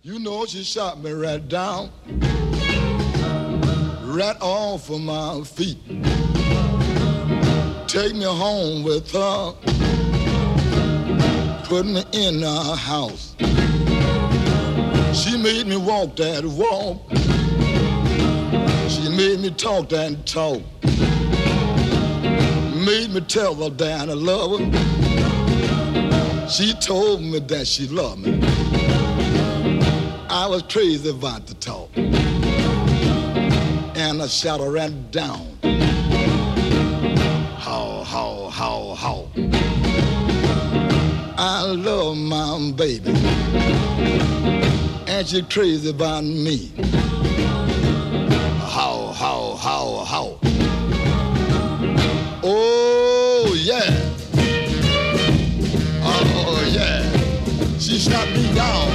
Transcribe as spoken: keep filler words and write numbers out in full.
You know she shot me right down, right off of my feet. Take me home with her, put me in her house. She made me walk that walk, she made me talk that talk, made me tell her that I love her. She told me that she loved me. I was crazy about to talk, and I shot her right down. How, how, how, how. I love my baby, and she crazy about me. How, how, how, how. Oh, yeah. Oh, yeah. She shot me down.